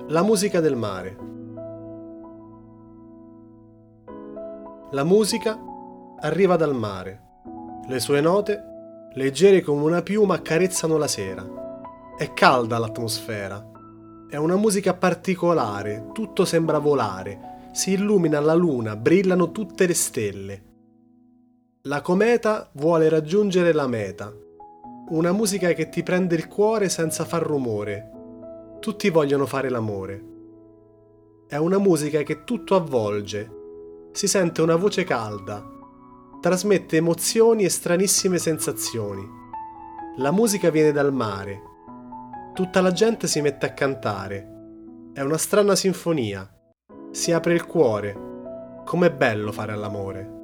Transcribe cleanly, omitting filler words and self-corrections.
La musica del mare. La musica arriva dal mare. Le sue note, leggere come una piuma, accarezzano la sera. È calda l'atmosfera. È una musica particolare, tutto sembra volare. Si illumina la luna, brillano tutte le stelle. La cometa vuole raggiungere la meta. Una musica che ti prende il cuore senza far rumore. Tutti vogliono fare l'amore. È una musica che tutto avvolge. Si sente una voce calda. Trasmette emozioni e stranissime sensazioni. La musica viene dal mare. Tutta la gente si mette a cantare. È una strana sinfonia. Si apre il cuore. Com'è bello fare all'amore.